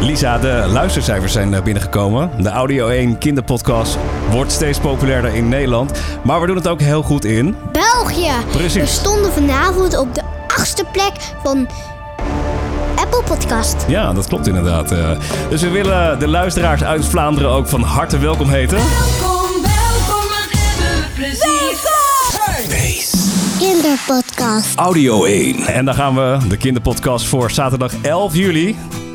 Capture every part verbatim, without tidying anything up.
Lisa, de luistercijfers zijn binnengekomen. De Audio één kinderpodcast wordt steeds populairder in Nederland. Maar we doen het ook heel goed in België. Precies. We stonden vanavond op de achtste plek van Apple Podcast. Ja, dat klopt inderdaad. Dus we willen de luisteraars uit Vlaanderen ook van harte welkom heten. Welkom, welkom, wat hebben we plezier. Space. Kinderpodcast. Audio één. En dan gaan we de kinderpodcast voor zaterdag elf juli.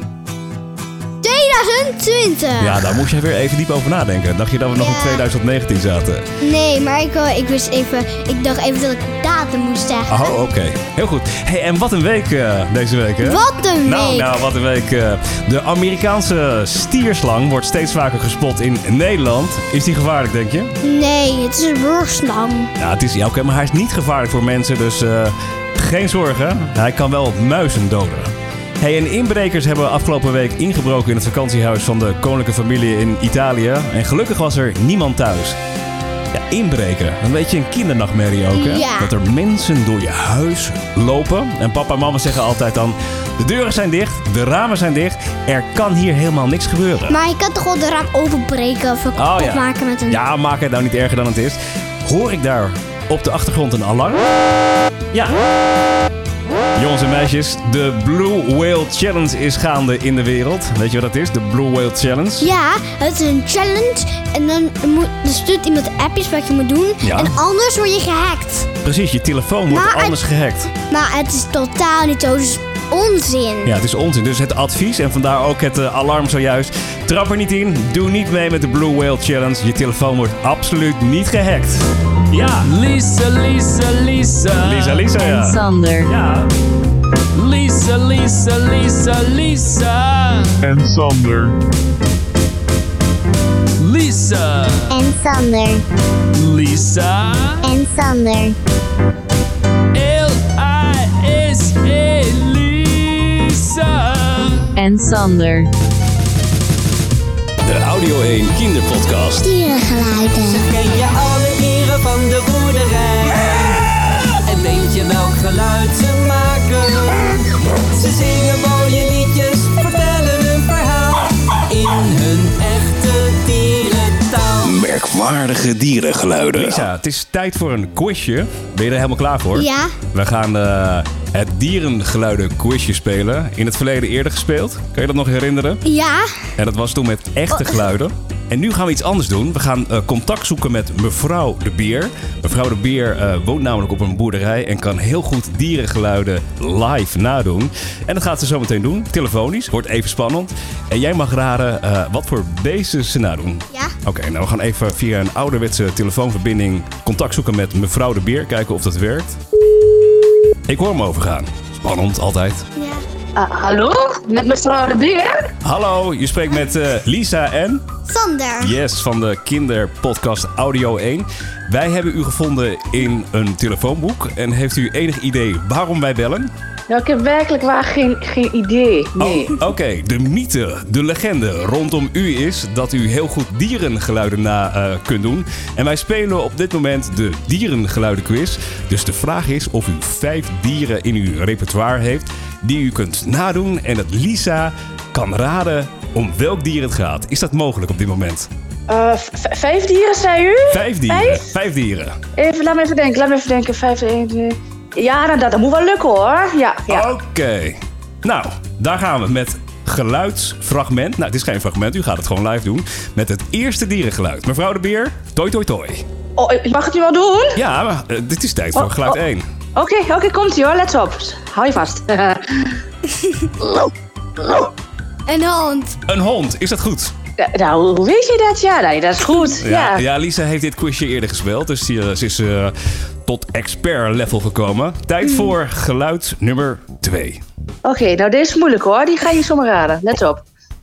twintig twintig. Ja, daar moest je weer even diep over nadenken. Dacht je dat we nog Ja. in twintig negentien zaten? Nee, maar ik, uh, ik wist even, ik dacht even dat ik datum moest zeggen. Oh, oké. Okay. Heel goed. Hey, en wat een week uh, deze week, hè? Wat een week. Nou, nou, wat een week. Uh, de Amerikaanse stierslang wordt steeds vaker gespot in Nederland. Is die gevaarlijk, denk je? Nee, het is een wurgslang. Ja, het is ja, oké, okay, maar hij is niet gevaarlijk voor mensen, dus uh, geen zorgen. Hij kan wel muizen doden. Hey, en inbrekers hebben afgelopen week ingebroken in het vakantiehuis van de koninklijke familie in Italië. En gelukkig was er niemand thuis. Ja, inbreken. Een beetje een kindernachtmerrie ook, hè? Ja. Dat er mensen door je huis lopen. En papa en mama zeggen altijd dan: de deuren zijn dicht, de ramen zijn dicht. Er kan hier helemaal niks gebeuren. Maar je kan toch wel de raam openbreken of kapot Oh, ja. maken met een... Ja, maak het nou niet erger dan het is. Hoor ik daar op de achtergrond een alarm? Ja. Jongens en meisjes, de Blue Whale Challenge is gaande in de wereld. Weet je wat dat is? De Blue Whale Challenge? Ja, het is een challenge en dan moet, er stuurt iemand appjes wat je moet doen. Ja. En anders word je gehackt. Precies, je telefoon wordt Maar anders het- gehackt. Maar het is totaal niet zo, het is onzin. Ja, het is onzin. Dus het advies en vandaar ook het uh, alarm zojuist. Trap er niet in, doe niet mee met de Blue Whale Challenge. Je telefoon wordt absoluut niet gehackt. Ja, Lisa, Lisa, Lisa. Lisa, Lisa, ja. En Sander. Ja. Lisa, Lisa, Lisa, Lisa. En Sander. Lisa. En Sander. Lisa. En Sander. L I S E Lisa. En Sander. De Audio één kinderpodcast. Dierengeluiden. Ken je alle dieren van de boerderij? En weet je welk geluid ze maken? Ze zingen mooie liedjes, vertellen een verhaal in hun echte dierentaal. Merkwaardige dierengeluiden. Lisa, het is tijd voor een quizje. Ben je er helemaal klaar voor? Ja. We gaan uh, het dierengeluiden quizje spelen. In het verleden eerder gespeeld. Kan je dat nog herinneren? Ja. En dat was toen met echte geluiden. En nu gaan we iets anders doen. We gaan uh, contact zoeken met mevrouw de Beer. Mevrouw de Beer uh, woont namelijk op een boerderij en kan heel goed dierengeluiden live nadoen. En dat gaat ze zo meteen doen, telefonisch. Wordt even spannend. En jij mag raden uh, wat voor beesten ze nadoen. Ja. Oké, okay, nou we gaan even via een ouderwetse telefoonverbinding contact zoeken met mevrouw de Beer. Kijken of dat werkt. Ik hoor hem overgaan. Spannend, altijd. Ja. Uh, hallo, met mevrouw de Beer? Hallo, je spreekt met uh, Lisa en... Sander. Yes, van de kinderpodcast Audio één. Wij hebben u gevonden in een telefoonboek. En heeft u enig idee waarom wij bellen? Nou, ik heb werkelijk waar geen, geen idee. Nee. Oh, oké. Okay. De mythe, de legende rondom u is dat u heel goed dierengeluiden na uh, kunt doen. En wij spelen op dit moment de dierengeluidenquiz. Dus de vraag is of u vijf dieren in uw repertoire heeft die u kunt nadoen. En dat Lisa kan raden om welk dier het gaat. Is dat mogelijk op dit moment? Uh, v- vijf dieren, zei u? Vijf dieren. Vijf? Vijf dieren. Even, laat me even denken, laat me even denken. Vijf, één, twee. Ja, nou, dat, dat moet wel lukken hoor. Ja, ja. Oké. Okay. Nou, daar gaan we met geluidsfragment. Nou, het is geen fragment, u gaat het gewoon live doen. Met het eerste dierengeluid. Mevrouw de Beer, toi toi toi. Oh, ik mag het nu wel doen? Ja, maar, uh, dit is tijd voor Oh, geluid oh. één. Oké, okay, oké, okay, komt ie hoor, let op. Hou je vast. Een hond. Een hond, is dat goed? Ja, nou, hoe weet je dat? Ja, nee, dat is goed. Ja, Ja. ja Lisa heeft dit quizje eerder gespeeld. Dus die, uh, ze is uh, tot expert level gekomen. Tijd Hmm. voor geluid nummer twee. Oké, okay, nou deze is moeilijk hoor. Die ga je zomaar raden. Let op.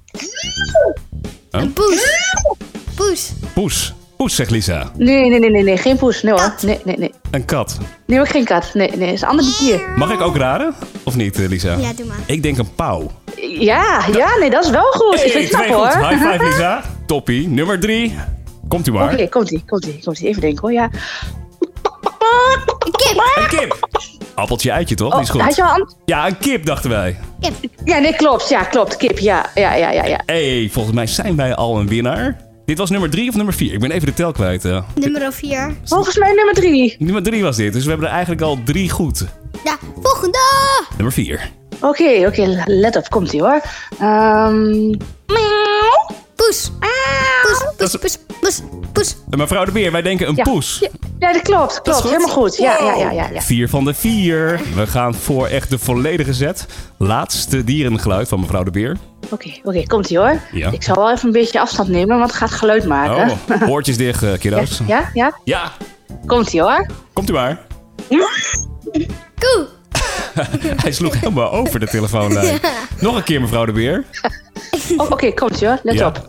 Een poes. Poes. Poes. Poes, zegt Lisa. Nee, nee, nee, nee, nee. Geen poes. Nee hoor. Kat. Nee, nee, nee. Een kat. Nee, ook geen kat. Nee, nee. Dat is een ander dier. Mag ik ook raden? Of niet, uh, Lisa? Ja, doe maar. Ik denk een pauw. Ja, ja, nee, dat is wel goed. Hey, Ik vind het twee knap goed. hoor. High five, Lisa. Toppie. Nummer drie. Komt u maar. Oké, okay, komt ie, komt ie, komt ie. Even denken hoor, ja. Een kip. Een kip. Appeltje, eitje, toch? Oh, Die is goed. had je al een... Ja, een kip, dachten wij. Ja, nee, klopt. Ja, klopt. Kip, ja. Ja, ja, ja, ja. Hé, hey, volgens mij zijn wij al een winnaar. Dit was nummer drie of nummer vier? Ik ben even de tel kwijt. Uh. Nummer vier. Volgens mij nummer drie. Nummer drie was dit, dus we hebben er eigenlijk al drie goed. Ja, volgende. Nummer vier. Oké, okay, oké. Okay, let op. Komt-ie, hoor. Um... Poes. Poes, poes, poes, poes, poes. Mevrouw de Beer, wij denken een ja. poes. Ja, ja, dat klopt. Klopt, goed? Helemaal goed. Ja, ja, ja, ja, ja. Vier van de vier. We gaan voor echt de volledige set. Laatste dierengeluid van mevrouw de Beer. Oké, okay, oké. Okay, komt-ie, hoor. Ja. Ik zal wel even een beetje afstand nemen, want het gaat geluid maken. Oh, oortjes dicht, uh, kiddo's. Ja, ja, ja. Ja. Komt-ie, hoor. Komt u maar. Koe. Hij sloeg helemaal over de telefoonlijn. Ja. Nog een keer, mevrouw de Beer. Oh, Oké, okay, komt-ie, hoor. Let ja. op.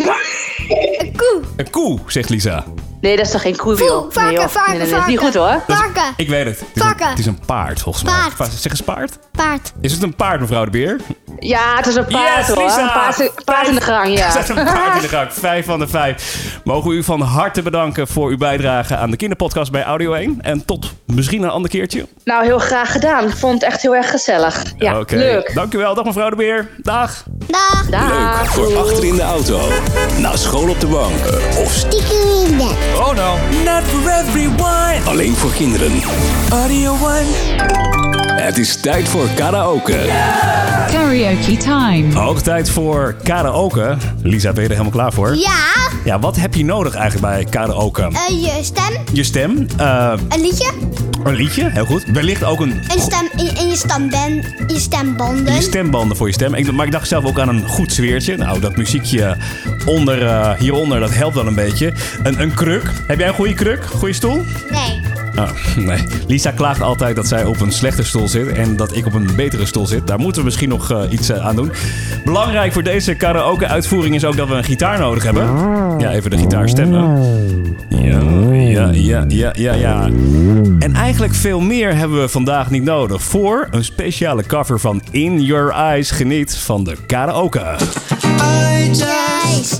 Een koe. Een koe, zegt Lisa. Nee, dat is toch geen koe, Voel, joh? varken, nee, varken, nee, nee, varken. Niet goed, hoor. Varken. Ik weet het. Het is, Varken. een, het is een paard, volgens mij. Paard. Zeg eens paard? Paard. Is het een paard, mevrouw de Beer? Ja, het is een paard, Yes, hoor. Lisa. Een paard, paard in de gang, ja. Het is een paard in de gang. Vijf van de vijf. Mogen we u van harte bedanken voor uw bijdrage aan de kinderpodcast bij Audio één. En tot misschien een ander keertje. Nou, heel graag gedaan. Ik vond het echt heel erg gezellig. Ja, okay. Leuk. Dank u wel. Dag mevrouw de Beer. Dag. Dag. Dag. Leuk voor achter in de auto, naar school op de bank of Stiekem in bed. oh no, Not for everyone. alleen voor kinderen. Audio One. Het is tijd voor karaoke. Karaoke time. Hoog tijd voor karaoke. Lisa, ben je er helemaal klaar voor? Ja. Ja, wat heb je nodig eigenlijk bij karaoke? Uh, je stem. Je stem. Uh, Een liedje. een liedje, heel goed. Wellicht ook een... Een stem in, in je stemband. Je stembanden. Je stembanden voor je stem. Ik, maar ik dacht zelf ook aan een goed sfeertje. Nou, dat muziekje onder, uh, hieronder, dat helpt wel een beetje. Een, een kruk. Heb jij een goede kruk? Goede stoel? Nee. Oh, nee. Lisa klaagt altijd dat zij op een slechte stoel zit en dat ik op een betere stoel zit. Daar moeten we misschien nog uh, iets uh, aan doen. Belangrijk voor deze karaoke-uitvoering is ook dat we een gitaar nodig hebben. Ja, even de gitaar stemmen. Ja, ja, ja, ja, ja, ja. En eigenlijk veel meer hebben we vandaag niet nodig voor een speciale cover van In Your Eyes. Geniet van de karaoke. I just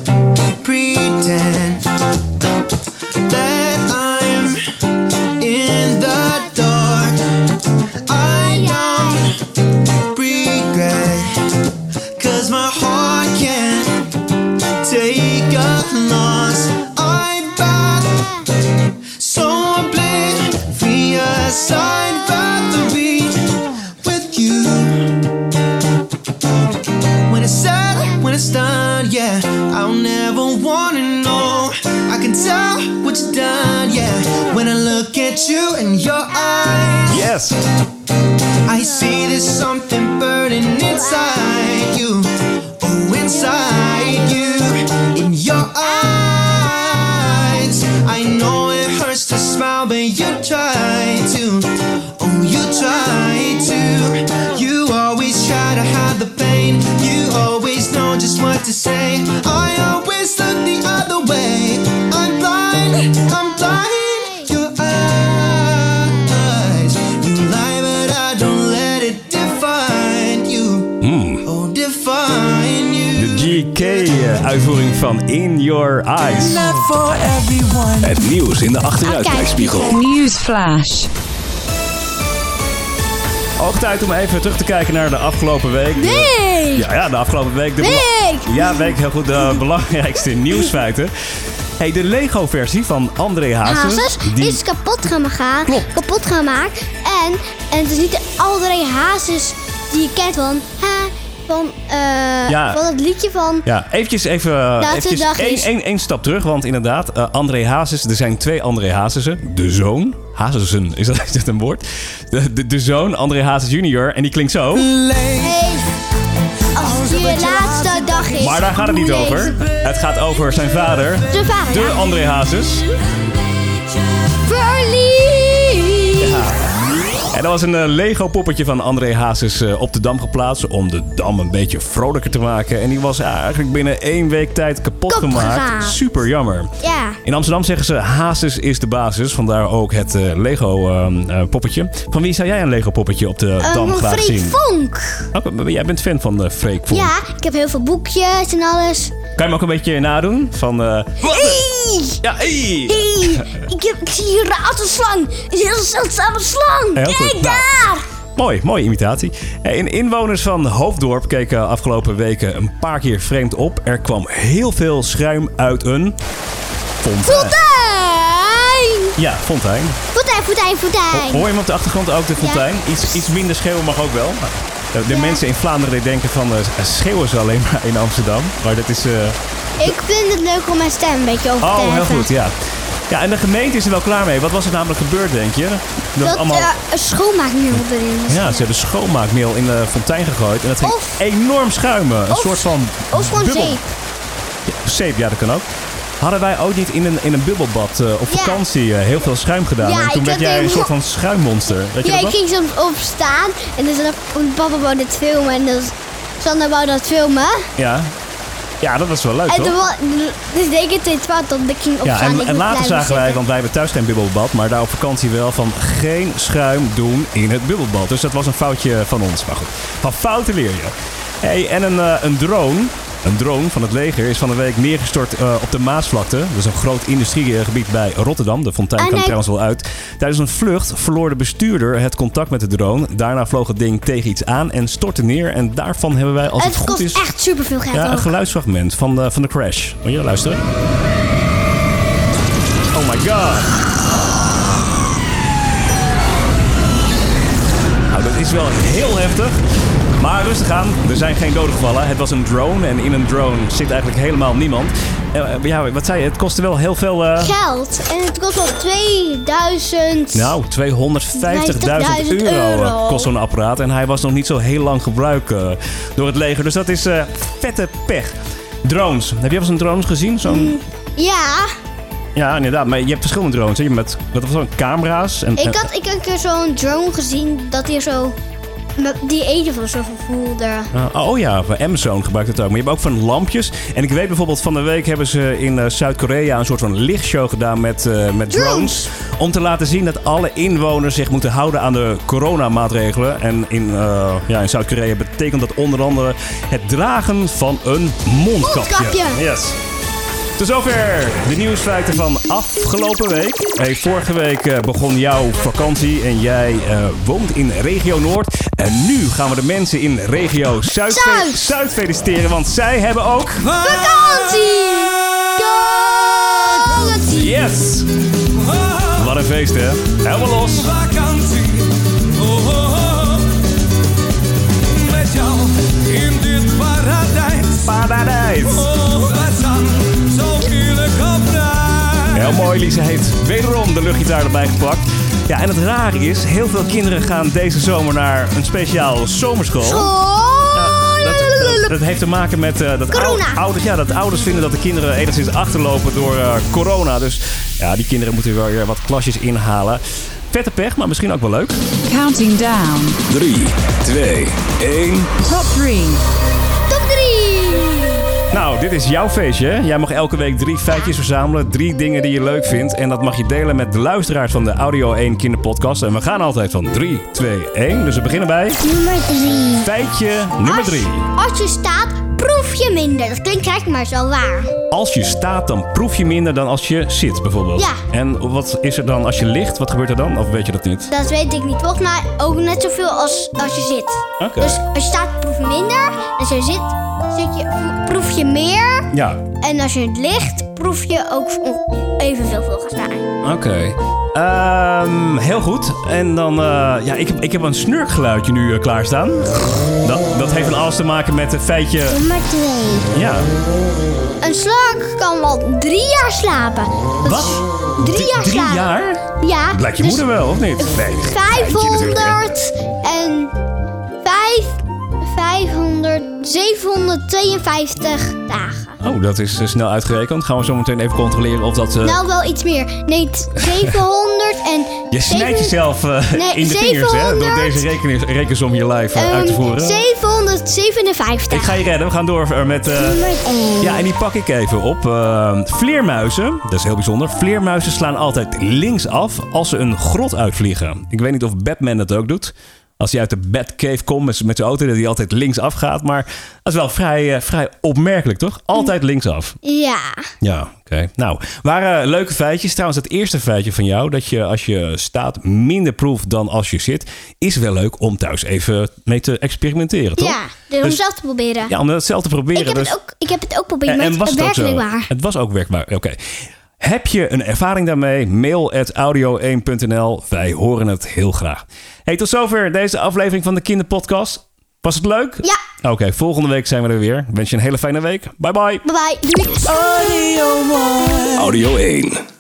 pretend that I'm in the dark. I don't regret, 'cause my heart can't take a loss. I'm bad, so oblivious. I'd rather be with you. When it's said, when it's done, yeah, I'll never wanna know. I can tell what you've done, yeah, when I look at you in your eyes. Yes! I see there's something burning inside you. Oh, inside you. In your eyes. I know it hurts to smile, but you try to. Oh, you try to. You always try to hide the pain. You always know just what to say. I always look the other way. I'm blind, I'm blind. Your eyes. You lie, but I don't let it define you. Mm. Oh, define you. De G K-uitvoering van In Your Eyes. Not for everyone. Het nieuws in de achteruitkijkspiegel. Newsflash. Hoog tijd om even terug te kijken naar de afgelopen week. Nee. Ja, ja, de afgelopen week. De Week. bela- ja, week, heel goed. De belangrijkste nieuwsfeiten. Hey, de Lego-versie van André Hazes. Hazes die... is kapot gemaakt. Klopt. Kapot gemaakt. En, en het is niet de André Hazes die je kent van... Ha, van, uh, Ja. van het liedje van... Ja, eventjes even, Laatste eventjes dag één, is- één, één stap terug. Want inderdaad, uh, André Hazes, er zijn twee André Hazesen. De zoon. Hazesen, is dat, is dat een woord? De, de, de zoon, André Hazes junior. En die klinkt zo. Hey, als het je laatste dag is... Maar daar gaat het niet nee. over. Het gaat over zijn vader. Zijn vader, De ja. André Hazes. Verliefd. Ja. En dat was een uh, Lego-poppetje van André Hazes uh, op de Dam geplaatst. Om de Dam een beetje vrolijker te maken. En die was uh, eigenlijk binnen één week tijd kapot Kapot gemaakt. gegaan. Super jammer. Ja. In Amsterdam zeggen ze Hazes is de basis. Vandaar ook het uh, Lego-poppetje. van wie zou jij een Lego-poppetje op de Uh, Dam van graag Freek zien? Vonk. Oh, jij bent fan van uh, Freek Vonk. Ja, ik heb heel veel boekjes en alles. Kan je hem ook een beetje nadoen? Van, uh, Hey! Ja, hey! Hey! Ik, heb, ik zie hier een ratelslang. Een heel zeldzame slang. Heel Kijk goed. Nou. daar! Mooi, mooie imitatie. En inwoners van Hoofddorp keken afgelopen weken een paar keer vreemd op. Er kwam heel veel schuim uit een fontein. Fontein! Ja, fontein. Fontein, fontein, fontein. Hoor je hem op de achtergrond ook, de fontein? Iets, iets minder schreeuwen mag ook wel. De, de Ja. mensen in Vlaanderen die denken van uh, schreeuwen ze alleen maar in Amsterdam. Maar dat is... Uh... Ik vind het leuk om mijn stem een beetje over te Oh, heel heffen. goed, ja. Ja, en de gemeente is er wel klaar mee. Wat was er namelijk gebeurd, denk je? Dat, Dat allemaal... uh, een schoonmaakmiddel erin is. Ja, ze hebben schoonmaakmeel in de fontein gegooid. En dat ging Of- enorm schuimen. Een of- soort van Of gewoon bubbel. zeep. Ja, zeep, ja, dat kan ook. Hadden wij ook niet in een, in een bubbelbad uh, op Ja. vakantie uh, heel veel schuim gedaan? Ja, en toen ik werd had jij een een- soort van schuimmonster. Weet je Ja, dat ik nog? ging soms opstaan en dan zat papa wou dit filmen en dan Sander wou dat filmen. Ja. Ja, dat was wel leuk, En toch? toen wa- dus deed ik het in het zwart, dan ik ging opstaan. Ja, en, ik en moest later blijven zagen wij, zitten. want wij hebben thuis geen bubbelbad, maar daar op vakantie wel, van geen schuim doen in het bubbelbad. Dus dat was een foutje van ons. Maar goed, van fouten leer je. Hey, en een, uh, een drone, een drone van het leger is van de week neergestort uh, op de Maasvlakte. Dat is een groot industriegebied bij Rotterdam. De fontein Ah, kan nee. trouwens wel uit. Tijdens een vlucht verloor de bestuurder het contact met de drone. Daarna vloog het ding tegen iets aan en stortte neer. En daarvan hebben wij, als het, Het goed kost is, echt superveel geld ja, een ook. geluidsfragment van de, van de crash. Moet je luisteren? Oh my god. Nou, dat is wel heel heftig. Maar rustig aan, er zijn geen doden gevallen. Het was een drone en in een drone zit eigenlijk helemaal niemand. Uh, ja, wat zei je? Het kostte wel heel veel... Uh... Geld. En het kost wel tweeduizend. Nou, tweehonderdvijftigduizend euro, euro kost zo'n apparaat. En hij was nog niet zo heel lang gebruikt uh, door het leger. Dus dat is uh, vette pech. Drones. Heb je wel eens een drone gezien? Zo'n... Ja, Ja, inderdaad. Maar je hebt verschillende drones. Hè? Je hebt met, dat was zo'n camera's. En, ik had, ik had een keer zo'n drone gezien dat hij zo... met die eten van zo voelde. Uh, oh ja, van Amazon gebruikt het ook. Maar je hebt ook van lampjes. En ik weet bijvoorbeeld, van de week hebben ze in uh, Zuid-Korea een soort van lichtshow gedaan met, uh, met drones. Drones. Om te laten zien dat alle inwoners zich moeten houden aan de coronamaatregelen. En in, uh, ja, in Zuid-Korea betekent dat onder andere het dragen van een mondkapje. Mondkapje. Yes. Tot zover de nieuwsfeiten van afgelopen week. Hey, vorige week uh, begon jouw vakantie en jij uh, woont in regio Noord. En nu gaan we de mensen in regio Zuid, Zuid. Zuid feliciteren, want zij hebben ook... Vakantie! Vakantie! Yes! Wat een feest, hè? Helemaal los. Vakantie, oh, oh, oh. Met jou in dit paradijs. Paradijs. Oh, het zang zo heerlijk op reis. Heel mooi, Lise heeft wederom de luchtgitaar erbij gepakt. Ja, en het rare is, heel veel kinderen gaan deze zomer naar een speciaal zomerschool. Ja, dat, dat, dat heeft te maken met uh, dat, Corona. ou- ouders, ja, dat ouders vinden dat de kinderen enigszins achterlopen door uh, corona. Dus ja, die kinderen moeten wel weer wat klasjes inhalen. Vette pech, maar misschien ook wel leuk. Counting down. drie, twee, één. Top three. Top drie! Nou, dit is jouw feestje. Hè? Jij mag elke week drie feitjes verzamelen. Drie dingen die je leuk vindt. En dat mag je delen met de luisteraars van de Audio één Kinderpodcast. En we gaan altijd van drie, twee, één. Dus we beginnen bij Nummer drie. feitje nummer drie. Als, als je staat, proef je minder. Dat klinkt gek, maar is wel waar. Als je staat, dan proef je minder dan als je zit, bijvoorbeeld. Ja. En wat is er dan als je ligt? Wat gebeurt er dan? Of weet je dat niet? Dat weet ik niet. Volgens mij ook net zoveel als als je zit. Oké. Dus als je staat, proef je minder. Als je zit, zit je, proef je meer. Ja, En als je ligt, proef je ook evenveel volgens mij. oké. Ehm, heel goed. En dan, uh, ja, ik heb, ik heb een snurkgeluidje nu uh, klaarstaan. Dat, dat heeft van alles te maken met het feitje... Nummer twee. Ja. Een slak kan wel drie jaar slapen. Dat Wat? is Drie jaar Drie slapen. jaar? Ja. Dat lijkt je dus moeder wel, of niet? Nee, feitje natuurlijk, hè. vijfhonderd en vijf, vijfhonderd, zevenhonderdtweeënvijftig dagen. Oh, dat is uh, snel uitgerekend. Gaan we zo meteen even controleren of dat... Uh... Nou, wel iets meer. Nee, t- zevenhonderd en... Je snijdt zeven- jezelf uh, Nee, in de vingers, hè? Door zevenhonderd deze rekening, rekensom hier live uh, ehm, uit te voeren. zevenhonderdzevenenvijftig. Ik ga je redden. We gaan door uh, met... Uh... Nummer één. Ja, en die pak ik even op. Uh, vleermuizen, dat is heel bijzonder. Vleermuizen slaan altijd linksaf als ze een grot uitvliegen. Ik weet niet of Batman dat ook doet. als hij uit de Batcave komt met, met zijn auto, dat hij altijd linksaf gaat. Maar dat is wel vrij, uh, vrij opmerkelijk, toch? Altijd linksaf. Ja. Ja, oké. Okay. Nou, waren leuke feitjes. Trouwens, het eerste feitje van jou, dat je als je staat minder proeft dan als je zit, is wel leuk om thuis even mee te experimenteren, toch? Ja, dus om het zelf te proberen. Ja, om het zelf te proberen. Ik heb, dus... het, ook, ik heb het ook geprobeerd, maar en, het was is het werkelijk ook zo? waar. Het was ook werkbaar, oké. Okay. Heb je een ervaring daarmee? Mail at audio één punt n l. Wij horen het heel graag. Hey, tot zover deze aflevering van de Kinderpodcast. Was het leuk? Ja. Oké, okay, volgende week zijn we er weer. Ik wens je een hele fijne week. Bye bye. Bye bye. Doei. Audio één.